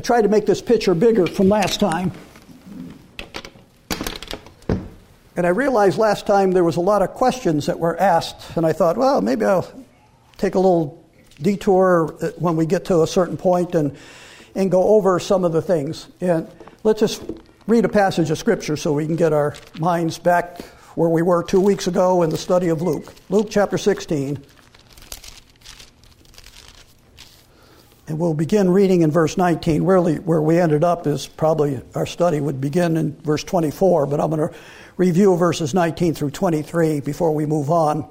tried to make this picture bigger from last time. And I realized last time there was a lot of questions that were asked, and I thought, well, maybe I'll take a little detour when we get to a certain point and go over some of the things. And let's just read a passage of Scripture so we can get our minds back where we were 2 weeks ago in the study of Luke. Luke chapter 16. And we'll begin reading in verse 19. Really, where we ended up is probably our study would begin in verse 24, but I'm going to review verses 19 through 23 before we move on.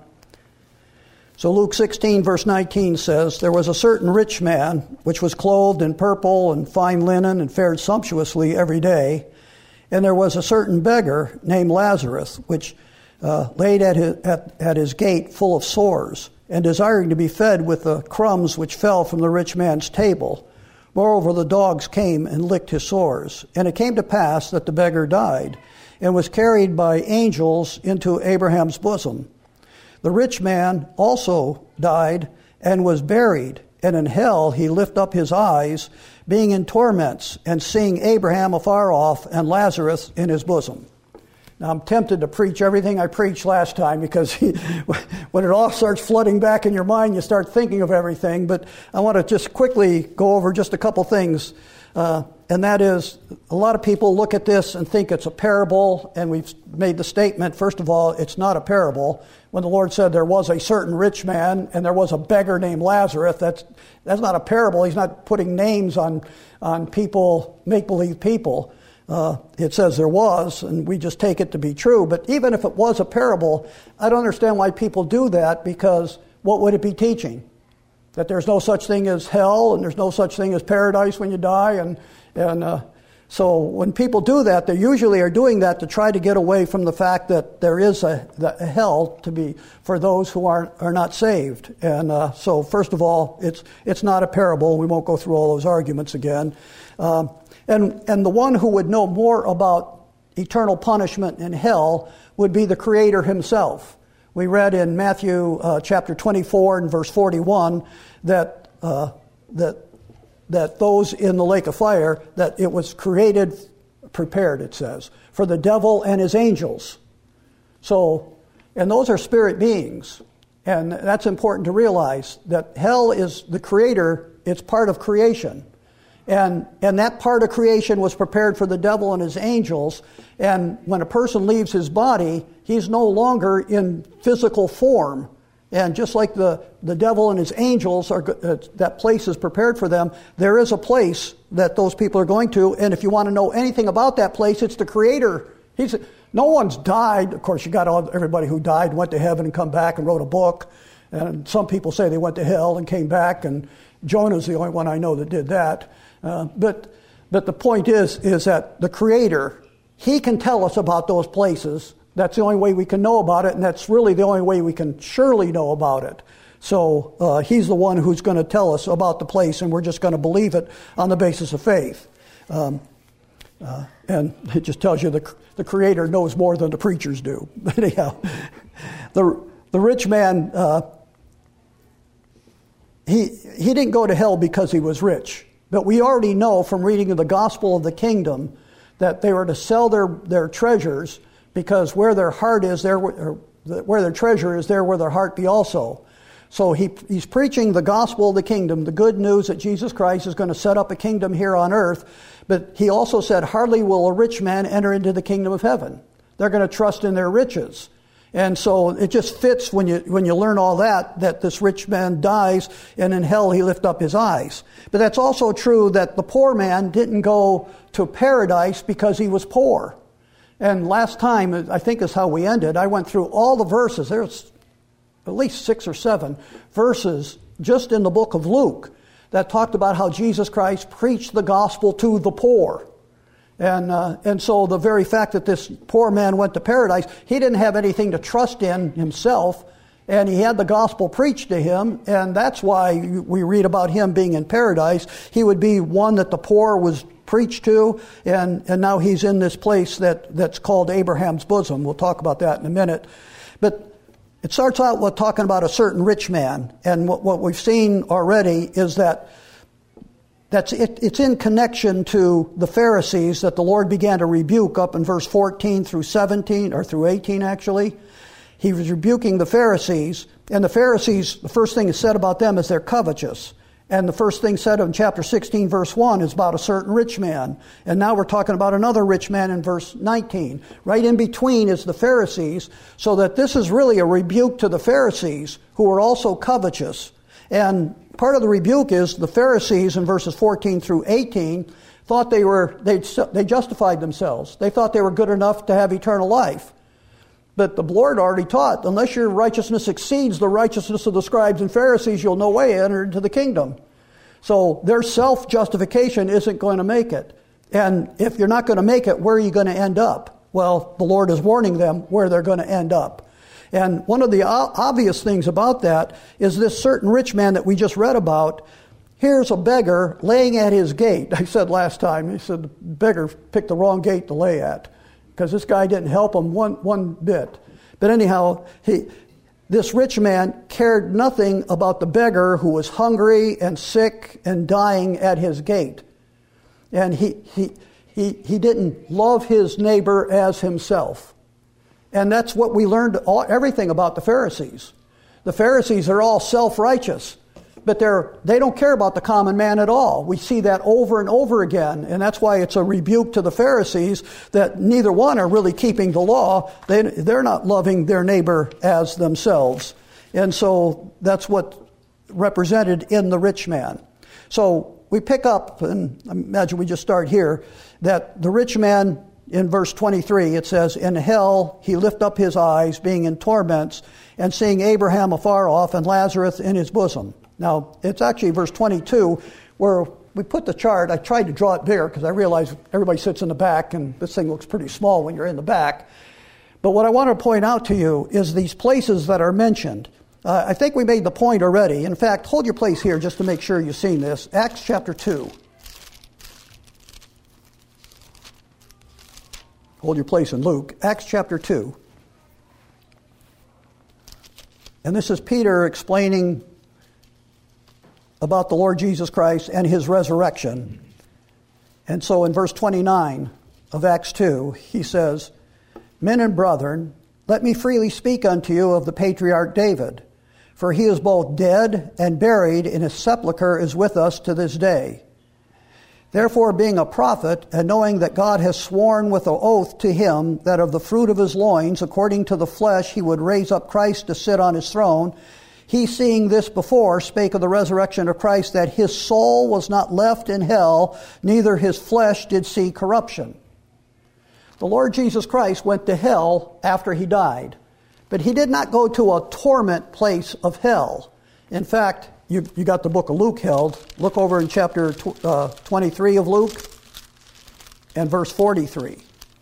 So Luke 16, verse 19 says, "There was a certain rich man, which was clothed in purple and fine linen and fared sumptuously every day. And there was a certain beggar named Lazarus, which laid at his gate full of sores, and desiring to be fed with the crumbs which fell from the rich man's table. Moreover, the dogs came and licked his sores. And it came to pass that the beggar died, and was carried by angels into Abraham's bosom. The rich man also died and was buried, and in hell he lift up his eyes, being in torments, and seeing Abraham afar off, and Lazarus in his bosom." Now I'm tempted to preach everything I preached last time, because when it all starts flooding back in your mind, you start thinking of everything. But I want to just quickly go over just a couple things. And that is, a lot of people look at this and think it's a parable, and we've made the statement, first of all, it's not a parable. When the Lord said there was a certain rich man and there was a beggar named Lazarus, that's not a parable. He's not putting names on people, make-believe people. It says there was, and we just take it to be true. But even if it was a parable, I don't understand why people do that, because what would it be teaching? That there's no such thing as hell, and there's no such thing as paradise when you die, and so when people do that, they usually are doing that to try to get away from the fact that there is a hell to be for those who are not saved. And so first of all, it's not a parable. We won't go through all those arguments again. And the one who would know more about eternal punishment in hell would be the Creator himself. We read in Matthew chapter 24 and verse 41 that those in the lake of fire, that it was prepared, it says, for the devil and his angels. So, and those are spirit beings. And that's important to realize, that hell is the Creator, it's part of creation. And that part of creation was prepared for the devil and his angels. And when a person leaves his body, he's no longer in physical form. And just like the devil and his angels, that place is prepared for them, there is a place that those people are going to. And if you want to know anything about that place, it's the Creator. No one's died. Of course, you got everybody who died, went to heaven and come back and wrote a book. And some people say they went to hell and came back. And Jonah's the only one I know that did that. But the point is that the Creator, He can tell us about those places. That's the only way we can know about it, and that's really the only way we can surely know about it. So He's the one who's going to tell us about the place, and we're just going to believe it on the basis of faith. And it just tells you the Creator knows more than the preachers do. But anyhow, the rich man, he didn't go to hell because he was rich. But we already know from reading of the gospel of the kingdom that they were to sell their treasures, because where their heart is, where their treasure is, there will their heart be also. So he's preaching the gospel of the kingdom, the good news that Jesus Christ is going to set up a kingdom here on earth. But he also said, hardly will a rich man enter into the kingdom of heaven. They're going to trust in their riches. And so it just fits when you learn all that this rich man dies, and in hell he lift up his eyes. But that's also true that the poor man didn't go to paradise because he was poor. And last time, I think is how we ended, I went through all the verses. There's at least 6 or 7 verses just in the book of Luke that talked about how Jesus Christ preached the gospel to the poor. And so the very fact that this poor man went to paradise, he didn't have anything to trust in himself, and he had the gospel preached to him, and that's why we read about him being in paradise. He would be one that the poor was preached to, and now he's in this place that's called Abraham's bosom. We'll talk about that in a minute. But it starts out with talking about a certain rich man, and what we've seen already is that It's in connection to the Pharisees that the Lord began to rebuke up in verse 14 through 17, or through 18 actually. He was rebuking the Pharisees, and the Pharisees, the first thing is said about them is they're covetous. And the first thing said in chapter 16, verse 1 is about a certain rich man. And now we're talking about another rich man in verse 19. Right in between is the Pharisees, so that this is really a rebuke to the Pharisees, who were also covetous. And part of the rebuke is the Pharisees in verses 14 through 18 thought they justified themselves. They thought they were good enough to have eternal life. But the Lord already taught, unless your righteousness exceeds the righteousness of the scribes and Pharisees, you'll no way enter into the kingdom. So their self-justification isn't going to make it. And if you're not going to make it, where are you going to end up? Well, the Lord is warning them where they're going to end up. And one of the obvious things about that is this certain rich man that we just read about. Here's a beggar laying at his gate. I said last time, he said the beggar picked the wrong gate to lay at, because this guy didn't help him one bit. But anyhow, this rich man cared nothing about the beggar who was hungry and sick and dying at his gate. And he didn't love his neighbor as himself. And that's what we learned everything about the Pharisees. The Pharisees are all self-righteous, but they don't care about the common man at all. We see that over and over again, and that's why it's a rebuke to the Pharisees that neither one are really keeping the law. They're not loving their neighbor as themselves. And so that's what represented in the rich man. So we pick up, and I imagine we just start here, that the rich man, in verse 23, it says, "In hell he lift up his eyes, being in torments, and seeing Abraham afar off and Lazarus in his bosom." Now, it's actually verse 22 where we put the chart. I tried to draw it bigger because I realized everybody sits in the back, and this thing looks pretty small when you're in the back. But what I want to point out to you is these places that are mentioned. I think we made the point already. In fact, hold your place here just to make sure you've seen this. Acts chapter 2. Hold your place in Luke. Acts chapter 2. And this is Peter explaining about the Lord Jesus Christ and his resurrection. And so in verse 29 of Acts 2, he says, "Men and brethren, let me freely speak unto you of the patriarch David, for he is both dead and buried, and his sepulchre is with us to this day. Therefore, being a prophet, and knowing that God has sworn with an oath to him that of the fruit of his loins, according to the flesh, he would raise up Christ to sit on his throne, he, seeing this before, spake of the resurrection of Christ, that his soul was not left in hell, neither his flesh did see corruption." The Lord Jesus Christ went to hell after he died, but he did not go to a torment place of hell. In fact, you got the book of Luke held. Look over in chapter 23 of Luke and verse 43,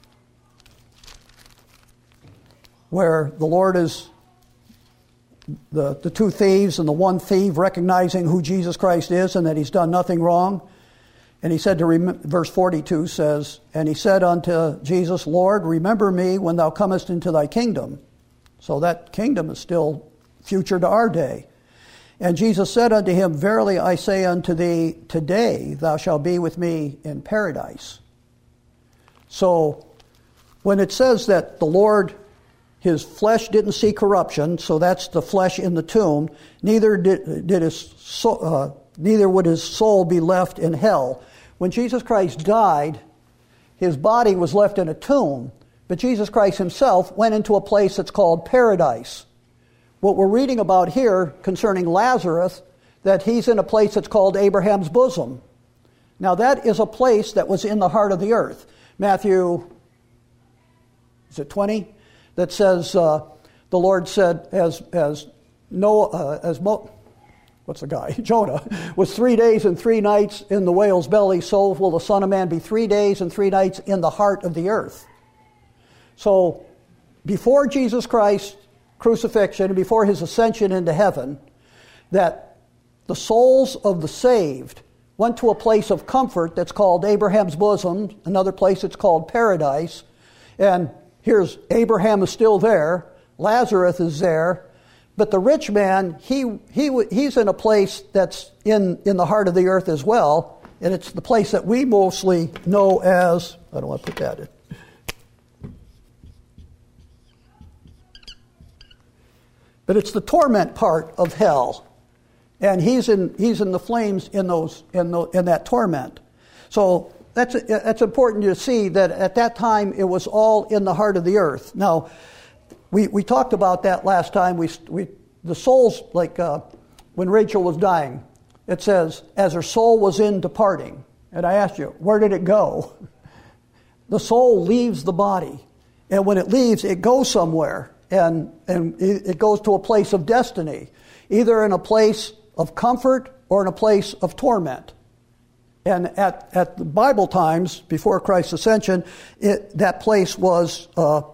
where the Lord is the two thieves and the one thief recognizing who Jesus Christ is and that he's done nothing wrong. And he said verse 42 says, "And he said unto Jesus, Lord, remember me when thou comest into thy kingdom." So that kingdom is still future to our day. "And Jesus said unto him, Verily I say unto thee, today thou shalt be with me in paradise." So when it says that the Lord, his flesh didn't see corruption, so that's the flesh in the tomb, neither would his soul be left in hell. When Jesus Christ died, his body was left in a tomb, but Jesus Christ himself went into a place that's called paradise. What we're reading about here concerning Lazarus, that he's in a place that's called Abraham's bosom. Now that is a place that was in the heart of the earth. Matthew, is it 20? That says, the Lord said, Jonah was 3 days and 3 nights in the whale's belly, so will the Son of Man be 3 days and 3 nights in the heart of the earth. So before Jesus Christ's crucifixion and before his ascension into heaven, that the souls of the saved went to a place of comfort that's called Abraham's bosom, another place that's called paradise. And here's Abraham is still there, Lazarus is there, but the rich man, he's in a place that's in the heart of the earth as well, And it's the place that we mostly know as, I don't want to put that in. But it's the torment part of hell. And he's in the flames in that torment. So that's important to see that at that time it was all in the heart of the earth. Now, we talked about that last time. The souls, like when Rachel was dying, it says, as her soul was in departing. And I asked you, where did it go? The soul leaves the body. And when it leaves, it goes somewhere. And it goes to a place of destiny, either in a place of comfort or in a place of torment. And at the Bible times, before Christ's ascension, that place was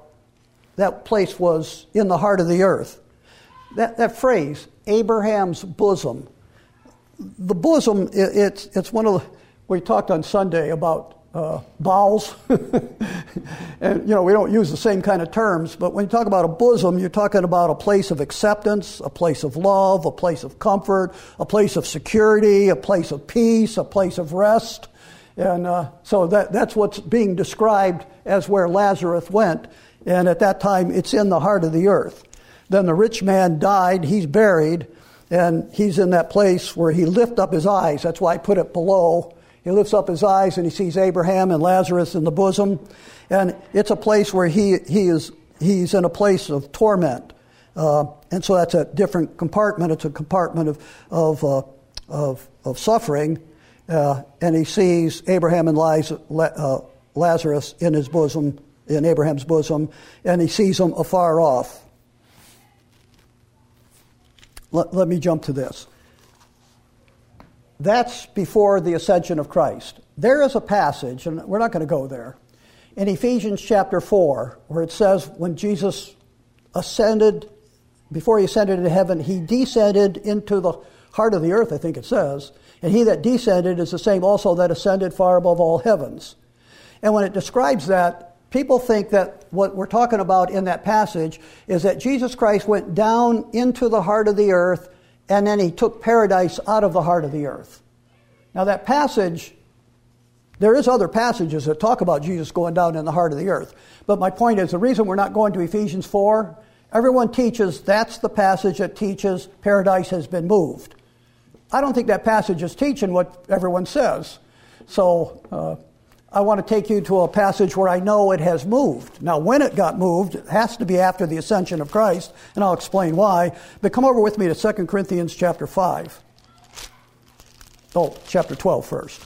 in the heart of the earth. That phrase, Abraham's bosom. The bosom, it's one of the, we talked on Sunday about bowels. And, we don't use the same kind of terms, but when you talk about a bosom, you're talking about a place of acceptance, a place of love, a place of comfort, a place of security, a place of peace, a place of rest. And so that's what's being described as where Lazarus went. And at that time, it's in the heart of the earth. Then the rich man died, he's buried, and he's in that place where he lifted up his eyes. That's why I put it below. He lifts up his eyes and he sees Abraham and Lazarus in the bosom. And it's a place where he's in a place of torment. And so that's a different compartment. It's a compartment of suffering. And he sees Abraham and Lazarus in his bosom, in Abraham's bosom, and he sees them afar off. Let me jump to this. That's before the ascension of Christ. There is a passage, and we're not going to go there, in Ephesians chapter 4, where it says when Jesus ascended, before he ascended into heaven, he descended into the heart of the earth, I think it says, and he that descended is the same also that ascended far above all heavens. And when it describes that, people think that what we're talking about in that passage is that Jesus Christ went down into the heart of the earth and then he took paradise out of the heart of the earth. Now that passage, there is other passages that talk about Jesus going down in the heart of the earth. But my point is, the reason we're not going to Ephesians 4, everyone teaches that's the passage that teaches paradise has been moved. I don't think that passage is teaching what everyone says. So I want to take you to a passage where I know it has moved. Now, when it got moved, it has to be after the ascension of Christ, and I'll explain why. But come over with me to 2 Corinthians chapter 5. Oh, chapter 12 first.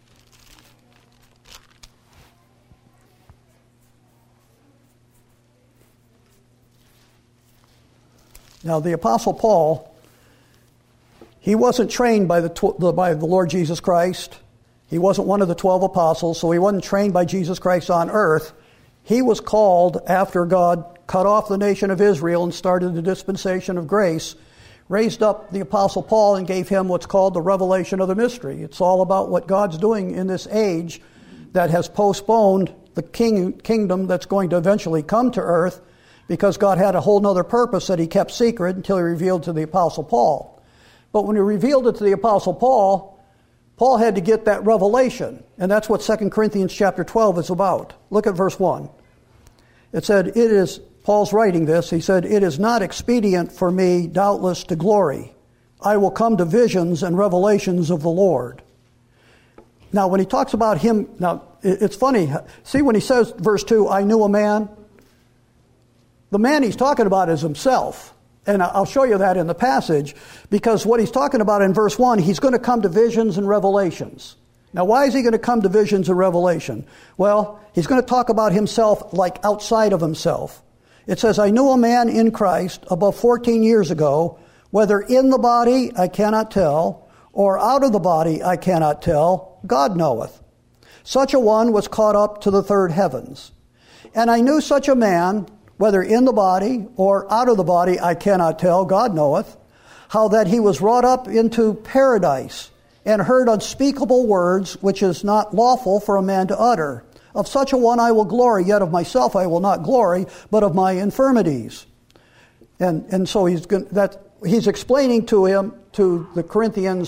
Now, the Apostle Paul, he wasn't trained by the Lord Jesus Christ. He wasn't one of the 12 apostles, so he wasn't trained by Jesus Christ on earth. He was called after God cut off the nation of Israel and started the dispensation of grace, raised up the Apostle Paul and gave him what's called the revelation of the mystery. It's all about what God's doing in this age that has postponed the kingdom that's going to eventually come to earth, because God had a whole other purpose that he kept secret until he revealed to the Apostle Paul. But when he revealed it to the Apostle Paul had to get that revelation, and that's what 2 Corinthians chapter 12 is about. Look at verse 1. It said, Paul's writing this, he said, "It is not expedient for me, doubtless, to glory. I will come to visions and revelations of the Lord." Now, when he talks about him, now, it's funny. See, when he says, verse 2, "I knew a man," the man he's talking about is himself. And I'll show you that in the passage, because what he's talking about in verse 1, he's going to come to visions and revelations. Now, why is he going to come to visions and revelation? Well, he's going to talk about himself like outside of himself. It says, "I knew a man in Christ above 14 years ago, whether in the body I cannot tell, or out of the body I cannot tell, God knoweth. Such a one was caught up to the third heavens. And I knew such a man, whether in the body or out of the body, I cannot tell, God knoweth, how that he was wrought up into paradise, and heard unspeakable words, which is not lawful for a man to utter. Of such a one I will glory, yet of myself I will not glory, but of my infirmities." And so he's explaining to the Corinthians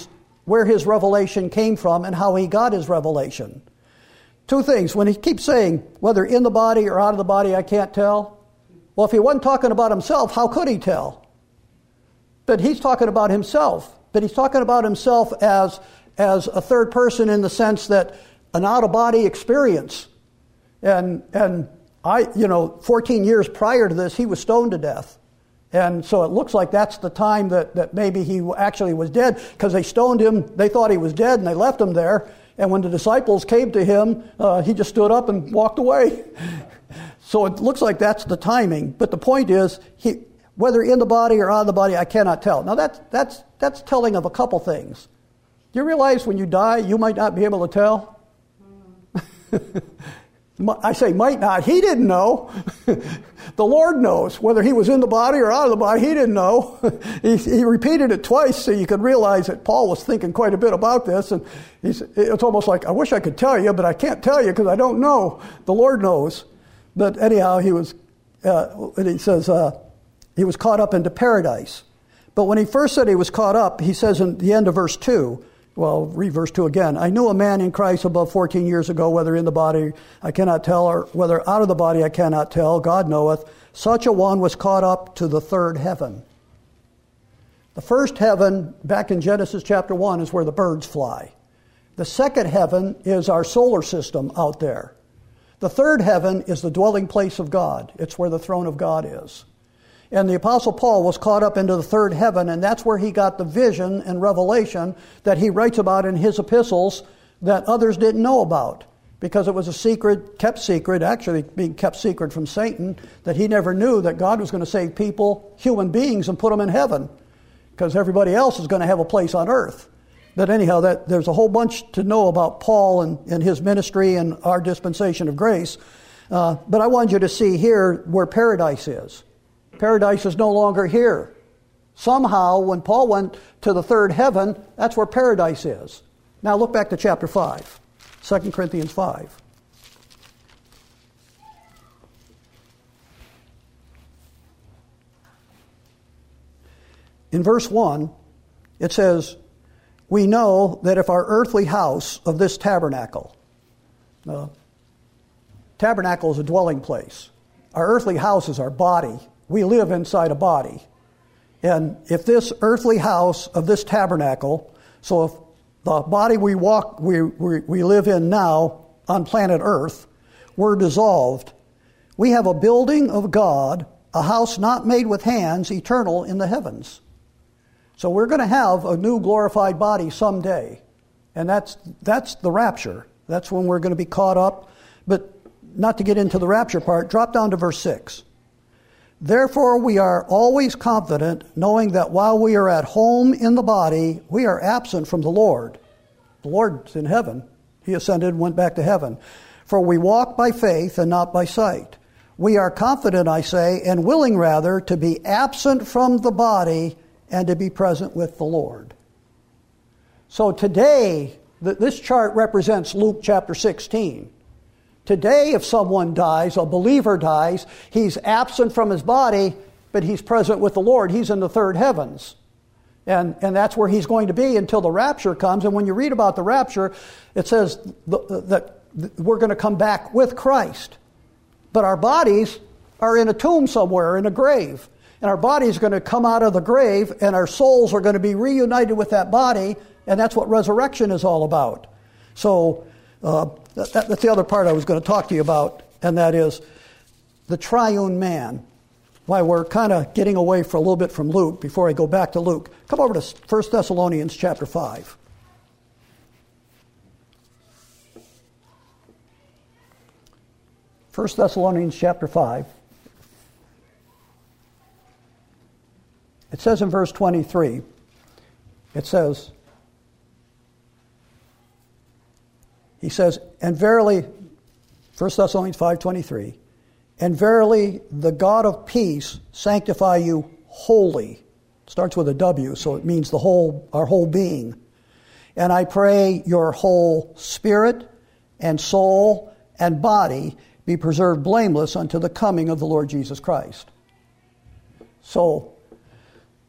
where his revelation came from and how he got his revelation. Two things. When he keeps saying, whether in the body or out of the body, I can't tell. Well, if he wasn't talking about himself, how could he tell? But he's talking about himself. But he's talking about himself as a third person in the sense that an out-of-body experience. And 14 years prior to this, he was stoned to death. And so it looks like that's the time that maybe he actually was dead, because they stoned him. They thought he was dead, and they left him there. And when the disciples came to him, he just stood up and walked away. So it looks like that's the timing. But the point is, whether in the body or out of the body, I cannot tell. Now that's telling of a couple things. Do you realize when you die, you might not be able to tell? I say might not. He didn't know. The Lord knows. Whether he was in the body or out of the body, he didn't know. He repeated it twice so you could realize that Paul was thinking quite a bit about this. And it's almost like, I wish I could tell you, but I can't tell you because I don't know. The Lord knows. But anyhow, he was, and he says, he was caught up into paradise. But when he first said he was caught up, he says in the end of verse 2, well, read verse 2 again. I knew a man in Christ above 14 years ago, whether in the body I cannot tell, or whether out of the body I cannot tell, God knoweth. Such a one was caught up to the third heaven. The first heaven, back in Genesis chapter 1, is where the birds fly. The second heaven is our solar system out there. The third heaven is the dwelling place of God. It's where the throne of God is. And the Apostle Paul was caught up into the third heaven, and that's where he got the vision and revelation that he writes about in his epistles that others didn't know about, because it was a secret, kept secret, actually being kept secret from Satan, that he never knew that God was going to save people, human beings, and put them in heaven, because everybody else is going to have a place on earth. But anyhow, there's a whole bunch to know about Paul and his ministry and our dispensation of grace. But I want you to see here where paradise is. Paradise is no longer here. Somehow, when Paul went to the third heaven, that's where paradise is. Now look back to chapter 5, 2 Corinthians 5. In verse 1, it says, we know that if our earthly house of this tabernacle, tabernacle is a dwelling place. Our earthly house is our body. We live inside a body. And if this earthly house of this tabernacle, so if the body we live in now on planet Earth were dissolved, we have a building of God, a house not made with hands, eternal in the heavens. So we're going to have a new glorified body someday. And that's the rapture. That's when we're going to be caught up. But not to get into the rapture part, drop down to verse 6. Therefore we are always confident, knowing that while we are at home in the body, we are absent from the Lord. The Lord's in heaven. He ascended and went back to heaven. For we walk by faith and not by sight. We are confident, I say, and willing rather to be absent from the body and to be present with the Lord. So today, this chart represents Luke chapter 16. Today, if someone dies, a believer dies, he's absent from his body, but he's present with the Lord. He's in the third heavens. And that's where he's going to be until the rapture comes. And when you read about the rapture, it says that we're going to come back with Christ. But our bodies are in a tomb somewhere, in a grave. And our body's going to come out of the grave, and our souls are going to be reunited with that body, and that's what resurrection is all about. So that's the other part I was going to talk to you about, and that is the triune man. Why we're kind of getting away for a little bit from Luke before I go back to Luke. Come over to 1 Thessalonians chapter 5. First Thessalonians chapter 5. It says in verse 23, it says, he says, and verily, 1 Thessalonians 5:23, and verily the God of peace sanctify you wholly. It starts with a W, so it means our whole being. And I pray your whole spirit and soul and body be preserved blameless unto the coming of the Lord Jesus Christ. So,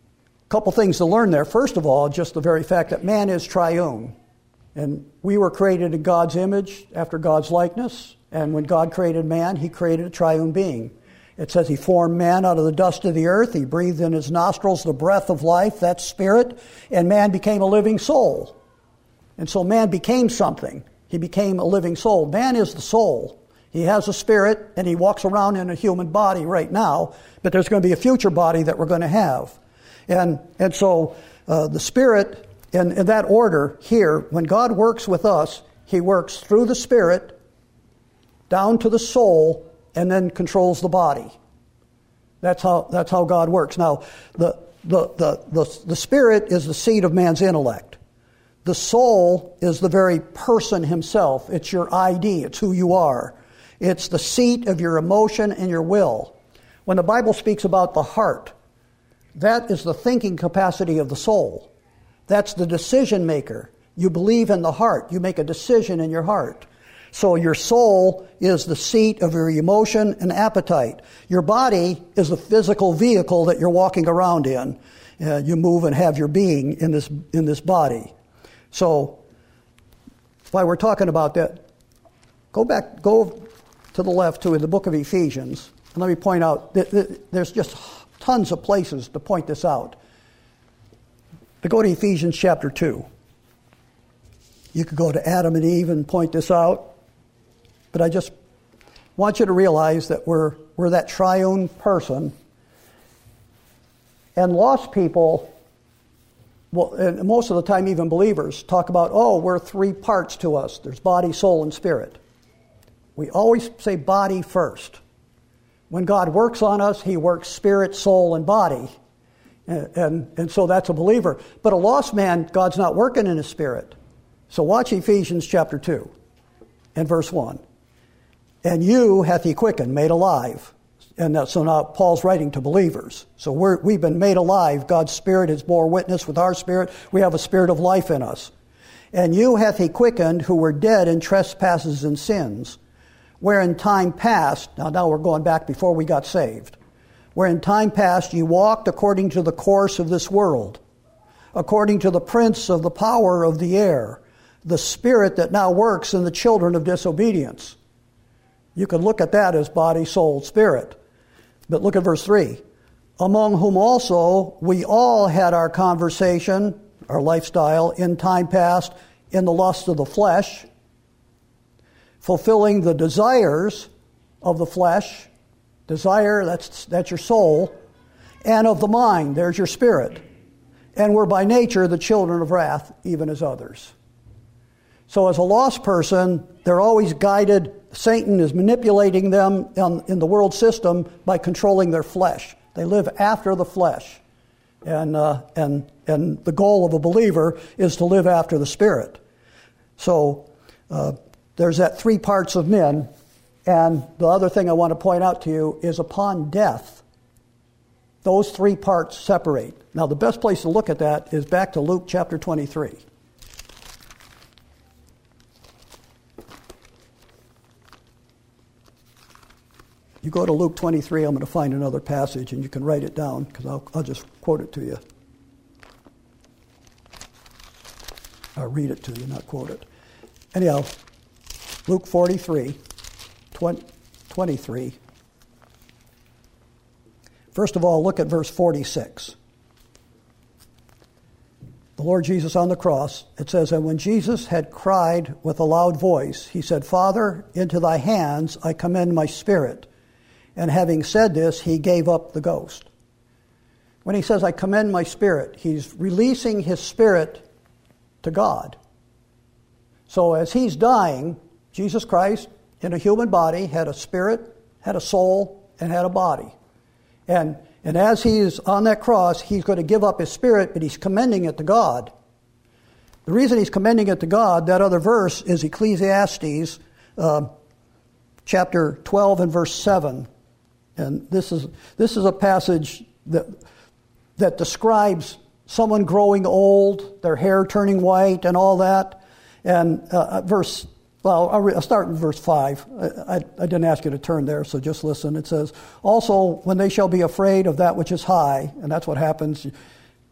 couple things to learn there. First of all, just the very fact that man is triune. And we were created in God's image, after God's likeness. And when God created man, he created a triune being. It says he formed man out of the dust of the earth. He breathed in his nostrils the breath of life, that's spirit. And man became a living soul. And so man became something. He became a living soul. Man is the soul. He has a spirit, and he walks around in a human body right now. But there's going to be a future body that we're going to have. And so the spirit, in that order here, when God works with us, he works through the spirit down to the soul and then controls the body. That's how God works. Now, the spirit is the seat of man's intellect. The soul is the very person himself. It's your ID. It's who you are. It's the seat of your emotion and your will. When the Bible speaks about the heart, that is the thinking capacity of the soul. That's the decision maker. You believe in the heart. You make a decision in your heart. So your soul is the seat of your emotion and appetite. Your body is the physical vehicle that you're walking around in. You move and have your being in this body. So while we're talking about that, go to the left to the book of Ephesians. And let me point out that there's just tons of places to point this out. But go to Ephesians chapter 2. You could go to Adam and Eve and point this out. But I just want you to realize that we're that triune person. And lost people, well, and most of the time even believers, talk about, we're three parts to us. There's body, soul, and spirit. We always say body first. When God works on us, he works spirit, soul, and body. And so that's a believer. But a lost man, God's not working in his spirit. So watch Ephesians chapter 2 and verse 1. And you hath he quickened, made alive. And so now Paul's writing to believers. So we've been made alive. God's Spirit has bore witness with our spirit. We have a spirit of life in us. And you hath he quickened who were dead in trespasses and sins, where in time past, now we're going back before we got saved, where in time past ye walked according to the course of this world, according to the prince of the power of the air, the spirit that now works in the children of disobedience. You can look at that as body, soul, spirit. But look at verse 3. Among whom also we all had our conversation, our lifestyle, in time past, in the lust of the flesh, fulfilling the desires of the flesh. Desire, that's your soul. And of the mind, there's your spirit. And we're by nature the children of wrath, even as others. So as a lost person, they're always guided. Satan is manipulating them in the world system by controlling their flesh. They live after the flesh. And the goal of a believer is to live after the Spirit. So there's that three parts of men. And the other thing I want to point out to you is upon death, those three parts separate. Now the best place to look at that is back to Luke chapter 23. You go to Luke 23, I'm going to find another passage, and you can write it down, because I'll just quote it to you. I'll read it to you, not quote it. Anyhow, Luke 43, 23. First of all, look at verse 46. The Lord Jesus on the cross, it says, and when Jesus had cried with a loud voice, he said, Father, into thy hands I commend my spirit. And having said this, he gave up the ghost. When he says, I commend my spirit, he's releasing his spirit to God. So as he's dying, Jesus Christ, in a human body, had a spirit, had a soul, and had a body. And as he is on that cross, he's going to give up his spirit, but he's commending it to God. The reason he's commending it to God, that other verse, is Ecclesiastes chapter 12 and verse 7. And this is a passage that describes someone growing old, their hair turning white, and all that. And I'll start in verse 5. I didn't ask you to turn there, so just listen. It says, also, when they shall be afraid of that which is high, and that's what happens.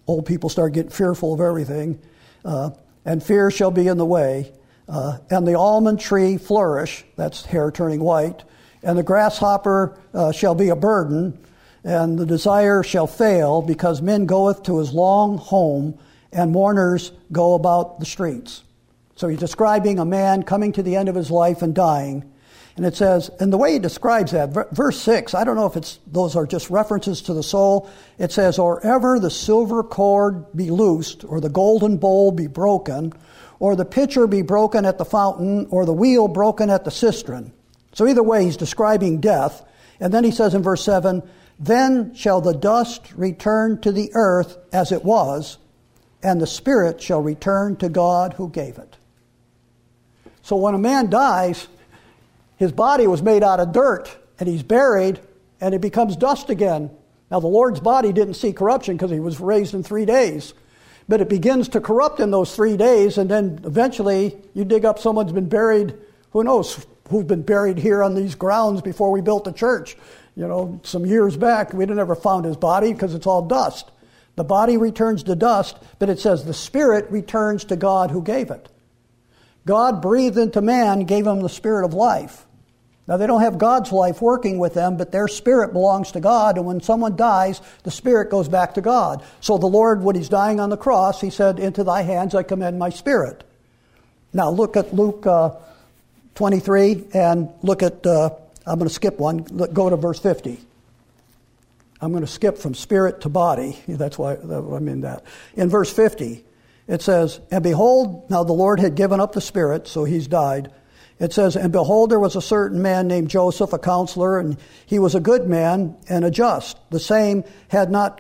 old people start getting fearful of everything. And fear shall be in the way. And the almond tree flourish, that's hair turning white. And the grasshopper shall be a burden. And the desire shall fail, because men goeth to his long home, and mourners go about the streets. So he's describing a man coming to the end of his life and dying. And it says, and the way he describes that, verse 6, I don't know if those are just references to the soul. It says, or ever the silver cord be loosed, or the golden bowl be broken, or the pitcher be broken at the fountain, or the wheel broken at the cistern. So either way, he's describing death. And then he says in verse 7, then shall the dust return to the earth as it was, and the spirit shall return to God who gave it. So when a man dies, his body was made out of dirt, and he's buried, and it becomes dust again. Now the Lord's body didn't see corruption because he was raised in 3 days. But it begins to corrupt in those 3 days, and then eventually you dig up someone's been buried, who knows who's been buried here on these grounds before we built the church. You know, some years back, we never found his body because it's all dust. The body returns to dust, but it says the spirit returns to God who gave it. God breathed into man, gave him the spirit of life. Now, they don't have God's life working with them, but their spirit belongs to God, and when someone dies, the spirit goes back to God. So the Lord, when he's dying on the cross, he said, into thy hands I commend my spirit. Now, look at Luke 23, and look at, I'm going to skip one, go to verse 50. I'm going to skip from spirit to body. That's why I mean that. In verse 50, it says, and behold, now the Lord had given up the spirit, so he's died. It says, and behold, there was a certain man named Joseph, a counselor, and he was a good man and a just. The same had not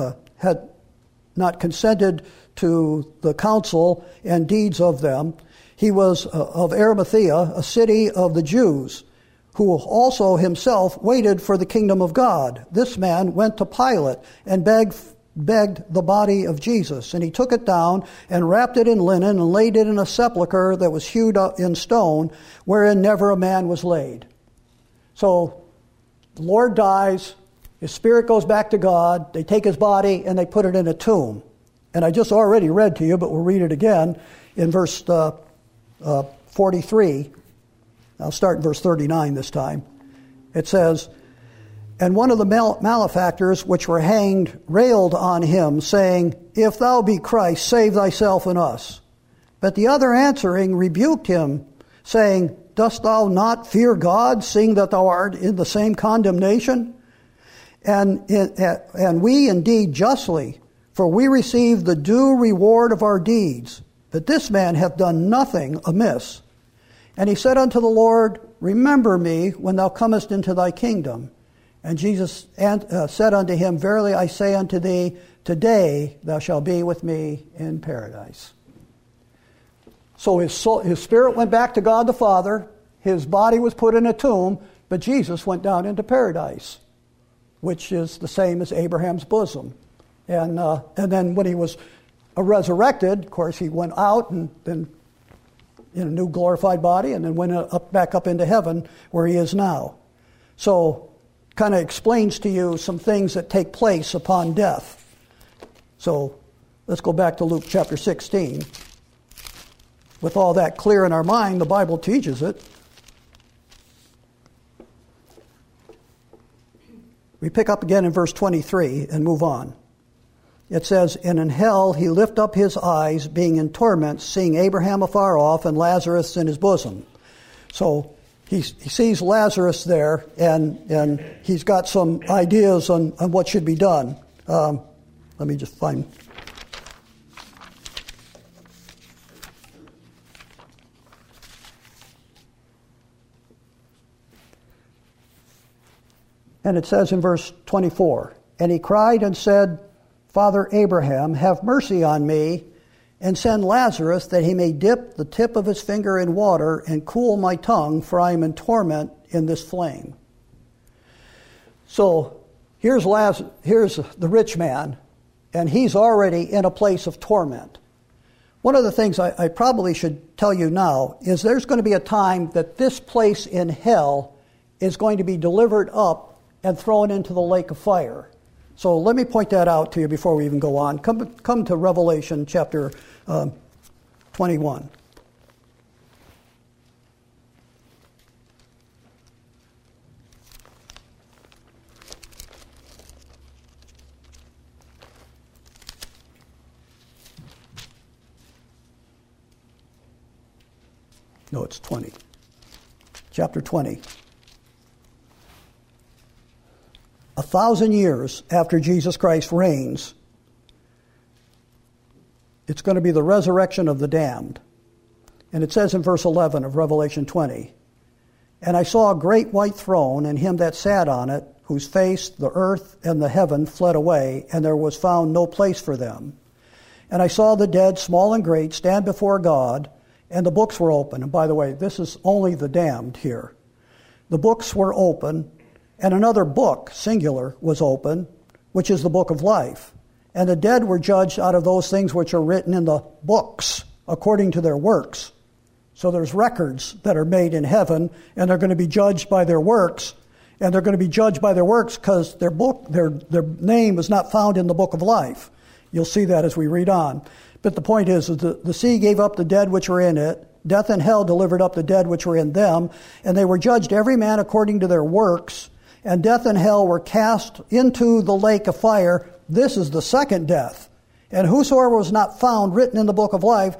consented to the counsel and deeds of them. He was of Arimathea, a city of the Jews, who also himself waited for the kingdom of God. This man went to Pilate and begged the body of Jesus, and he took it down and wrapped it in linen and laid it in a sepulchre that was hewed up in stone, wherein never a man was laid. So the Lord dies, his spirit goes back to God, they take his body and they put it in a tomb. And I just already read to you, but we'll read it again in verse 43. I'll start in verse 39 this time. It says, and one of the malefactors which were hanged railed on him, saying, if thou be Christ, save thyself and us. But the other answering rebuked him, saying, dost thou not fear God, seeing that thou art in the same condemnation? And we indeed justly, for we receive the due reward of our deeds. But this man hath done nothing amiss. And he said unto the Lord, remember me when thou comest into thy kingdom. And Jesus said unto him, verily I say unto thee, today thou shalt be with me in paradise. So his spirit went back to God the Father, his body was put in a tomb, but Jesus went down into paradise, which is the same as Abraham's bosom. And then when he was resurrected, of course, he went out and then in a new glorified body, and then went back up into heaven where he is now. So kind of explains to you some things that take place upon death. So let's go back to Luke chapter 16. With all that clear in our mind, the Bible teaches it. We pick up again in verse 23 and move on. It says, and in hell he lift up his eyes, being in torment, seeing Abraham afar off and Lazarus in his bosom. So he sees Lazarus there, and he's got some ideas on what should be done. Let me just find. And it says in verse 24, and he cried and said, Father Abraham, have mercy on me, and send Lazarus that he may dip the tip of his finger in water and cool my tongue, for I am in torment in this flame. So here's the rich man, and he's already in a place of torment. One of the things I probably should tell you now is there's going to be a time that this place in hell is going to be delivered up and thrown into the lake of fire. So let me point that out to you before we even go on. Come to Revelation chapter 21. No, it's 20. Chapter 20. 1,000 years after Jesus Christ reigns, it's going to be the resurrection of the damned. And it says in verse 11 of Revelation 20, "And I saw a great white throne, and him that sat on it, whose face the earth and the heaven fled away, and there was found no place for them. And I saw the dead, small and great, stand before God, and the books were open." And by the way, this is only the damned here. "The books were open, and another book, singular, was open, which is the book of life. And the dead were judged out of those things which are written in the books, according to their works." So there's records that are made in heaven, and they're going to be judged by their works. And they're going to be judged by their works because their name is not found in the book of life. You'll see that as we read on. But the point is the sea gave up the dead which were in it. Death and hell delivered up the dead which were in them. And they were judged every man according to their works. And death and hell were cast into the lake of fire. This is the second death. And whosoever was not found written in the book of life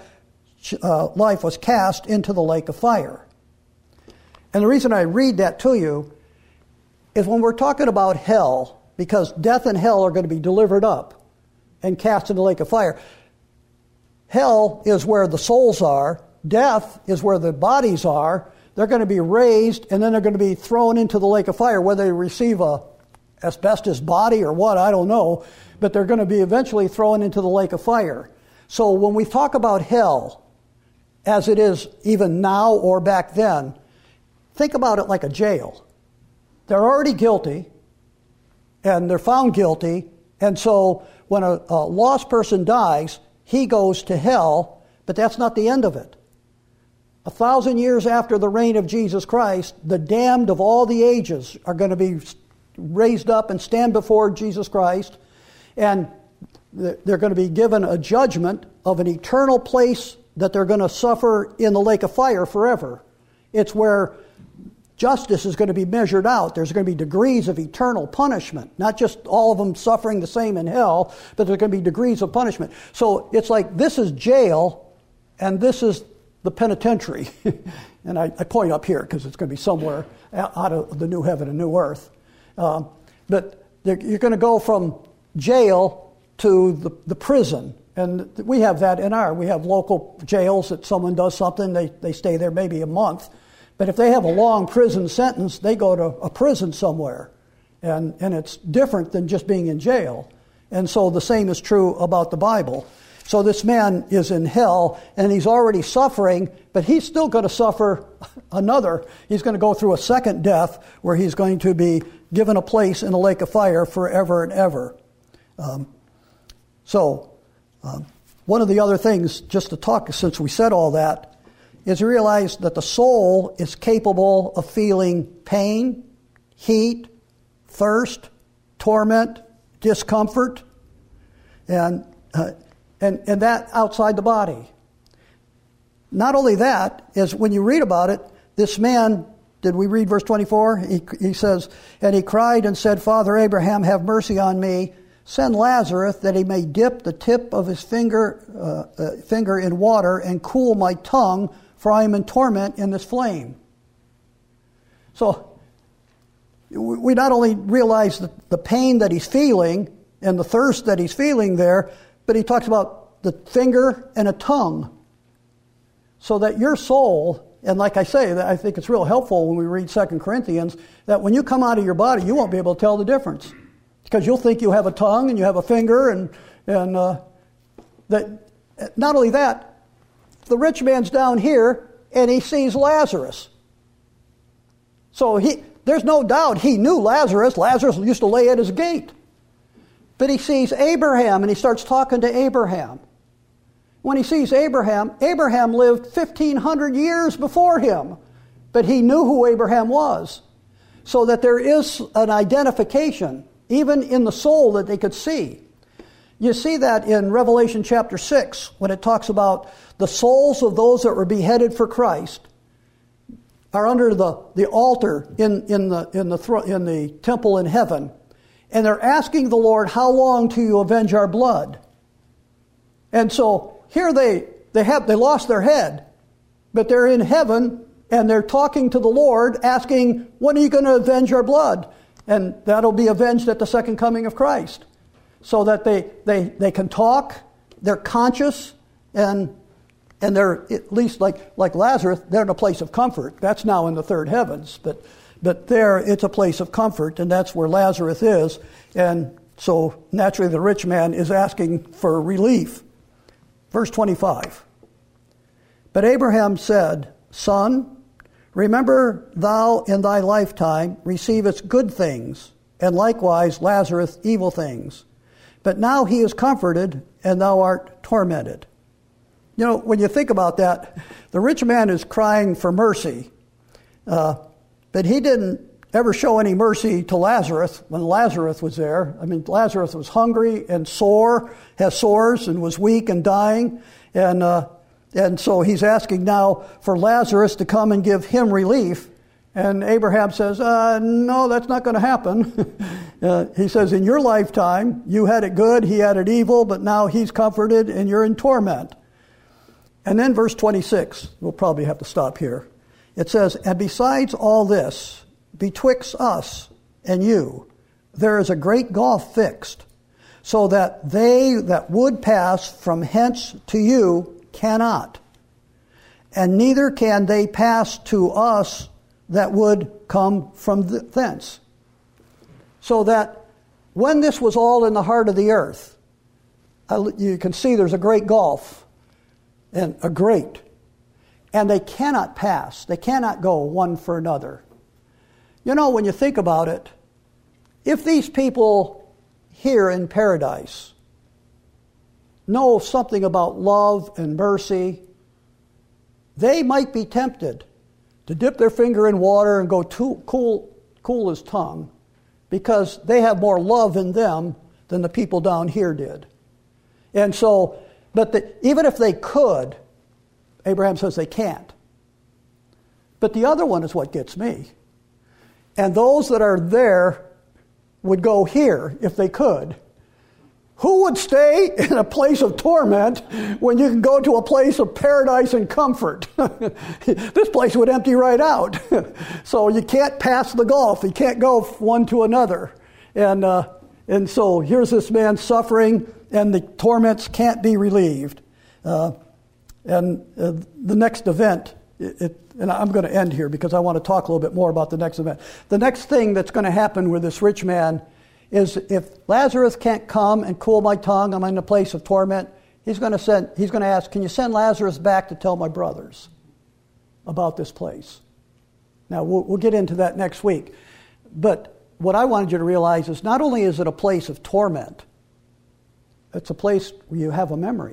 was cast into the lake of fire. And the reason I read that to you is when we're talking about hell, because death and hell are going to be delivered up and cast into the lake of fire. Hell is where the souls are. Death is where the bodies are. They're going to be raised, and then they're going to be thrown into the lake of fire, whether they receive a asbestos body or what, I don't know, but they're going to be eventually thrown into the lake of fire. So when we talk about hell, as it is even now or back then, think about it like a jail. They're already guilty, and they're found guilty, and so when a lost person dies, he goes to hell, but that's not the end of it. 1,000 years after the reign of Jesus Christ, the damned of all the ages are going to be raised up and stand before Jesus Christ, and they're going to be given a judgment of an eternal place that they're going to suffer in the lake of fire forever. It's where justice is going to be measured out. There's going to be degrees of eternal punishment, not just all of them suffering the same in hell, but there's going to be degrees of punishment. So it's like this is jail, and this is the penitentiary. And I point up here because it's going to be somewhere out of the new heaven and new earth. But you're going to go from jail to the prison. And we have that we have local jails that someone does something, they stay there maybe a month. But if they have a long prison sentence, they go to a prison somewhere. And it's different than just being in jail. And so the same is true about the Bible. So this man is in hell, and he's already suffering, but he's still going to suffer another. He's going to go through a second death where he's going to be given a place in the lake of fire forever and ever. One of the other things, just to talk, since we said all that, is realize that the soul is capable of feeling pain, heat, thirst, torment, discomfort, and that outside the body. Not only that, is when you read about it, this man, did we read verse 24? He says, "And he cried and said, Father Abraham, have mercy on me. Send Lazarus that he may dip the tip of his finger in water and cool my tongue, for I am in torment in this flame." So we not only realize the pain that he's feeling and the thirst that he's feeling there, but he talks about the finger and a tongue. So that your soul, and like I say, I think it's real helpful when we read 2 Corinthians, that when you come out of your body, you won't be able to tell the difference. Because you'll think you have a tongue and you have a finger, and that. Not only that, the rich man's down here and he sees Lazarus. So there's no doubt he knew Lazarus. Lazarus used to lay at his gate. But he sees Abraham and he starts talking to Abraham. When he sees Abraham lived 1,500 years before him, but he knew who Abraham was. So that there is an identification. even in the soul that they could see. You see that in Revelation chapter 6 when it talks about the souls of those that were beheaded for Christ are under the altar in the temple in heaven, and they're asking the Lord, "How long do you avenge our blood?" And so here they lost their head, but they're in heaven and they're talking to the Lord, asking, "When are you going to avenge our blood?" And that'll be avenged at the second coming of Christ. So that they can talk, they're conscious, and they're, at least like Lazarus, they're in a place of comfort. That's now in the third heavens, but there it's a place of comfort, and that's where Lazarus is. And so naturally the rich man is asking for relief. Verse 25. But Abraham said, "Son, remember thou in thy lifetime receivest good things, and likewise Lazarus evil things. But now he is comforted, and thou art tormented." You know, when you think about that, the rich man is crying for mercy. But he didn't ever show any mercy to Lazarus when Lazarus was there. I mean, Lazarus was hungry and has sores, and was weak and dying. And so he's asking now for Lazarus to come and give him relief. And Abraham says, no, that's not going to happen. He says, in your lifetime, you had it good, he had it evil, but now he's comforted and you're in torment. And then verse 26, we'll probably have to stop here. It says, "And besides all this, betwixt us and you, there is a great gulf fixed, so that they that would pass from hence to you cannot, and neither can they pass to us that would come from thence." So that when this was all in the heart of the earth, you can see there's a great gulf, and and they cannot pass. They cannot go one for another. You know, when you think about it, if these people here in paradise know something about love and mercy, they might be tempted to dip their finger in water and go cool as tongue, because they have more love in them than the people down here did. And so, even if they could, Abraham says they can't. But the other one is what gets me. And those that are there would go here if they could. Who would stay in a place of torment when you can go to a place of paradise and comfort? This place would empty right out. So you can't pass the gulf. You can't go one to another. And so here's this man suffering, and the torments can't be relieved. The next event, and I'm going to end here because I want to talk a little bit more about the next event. The next thing that's going to happen with this rich man is, if Lazarus can't come and cool my tongue, I'm in a place of torment, he's going to ask, "Can you send Lazarus back to tell my brothers about this place?" Now, we'll get into that next week. But what I wanted you to realize is, not only is it a place of torment, it's a place where you have a memory.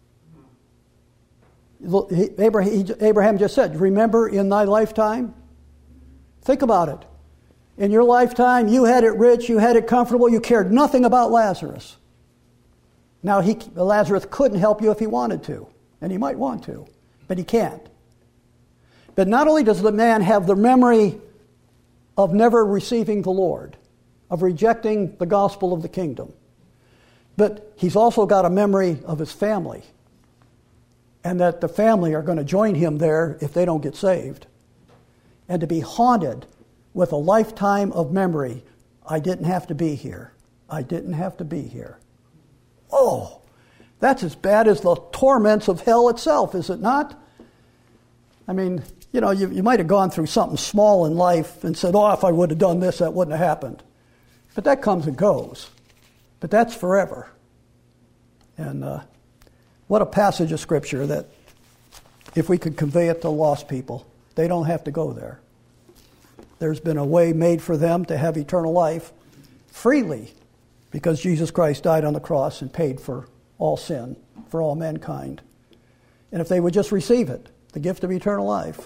Abraham just said, "Remember in thy lifetime?" Think about it. In your lifetime, you had it rich, you had it comfortable, you cared nothing about Lazarus. Now, Lazarus couldn't help you if he wanted to, and he might want to, but he can't. But not only does the man have the memory of never receiving the Lord, of rejecting the gospel of the kingdom, but he's also got a memory of his family, and that the family are going to join him there if they don't get saved. And to be haunted with a lifetime of memory, I didn't have to be here. I didn't have to be here. Oh, that's as bad as the torments of hell itself, is it not? I mean, you might have gone through something small in life and said, "Oh, if I would have done this, that wouldn't have happened." But that comes and goes. But that's forever. And what a passage of Scripture that, if we could convey it to lost people, they don't have to go there. There's been a way made for them to have eternal life freely, because Jesus Christ died on the cross and paid for all sin, for all mankind. And if they would just receive it, the gift of eternal life,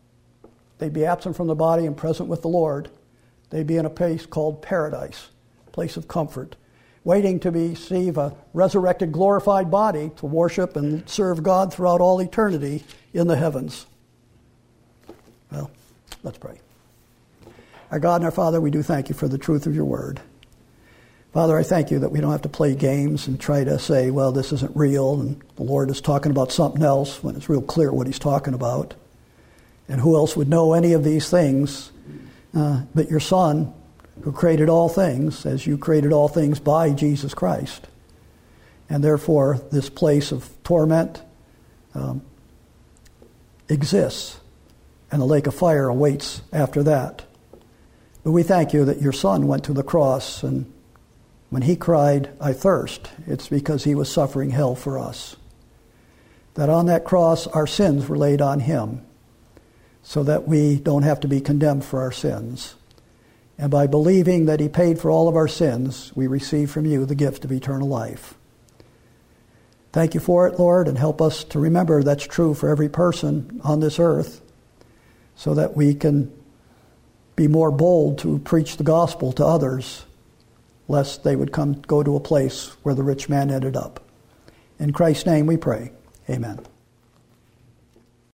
they'd be absent from the body and present with the Lord. They'd be in a place called paradise. place of comfort, waiting to receive a resurrected, glorified body to worship and serve God throughout all eternity in the heavens. Well, let's pray. Our God and our Father, we do thank you for the truth of your word. Father, I thank you that we don't have to play games and try to say, well, this isn't real, and the Lord is talking about something else when it's real clear what he's talking about. And who else would know any of these things but your Son, who created all things, as you created all things by Jesus Christ. And therefore, this place of torment exists, and a lake of fire awaits after that. But we thank you that your Son went to the cross, and when he cried, I thirst, it's because he was suffering hell for us. That on that cross, our sins were laid on him, so that we don't have to be condemned for our sins. And by believing that he paid for all of our sins, we receive from you the gift of eternal life. Thank you for it, Lord, and help us to remember that's true for every person on this earth, so that we can be more bold to preach the gospel to others, lest they would go to a place where the rich man ended up. In Christ's name we pray. Amen.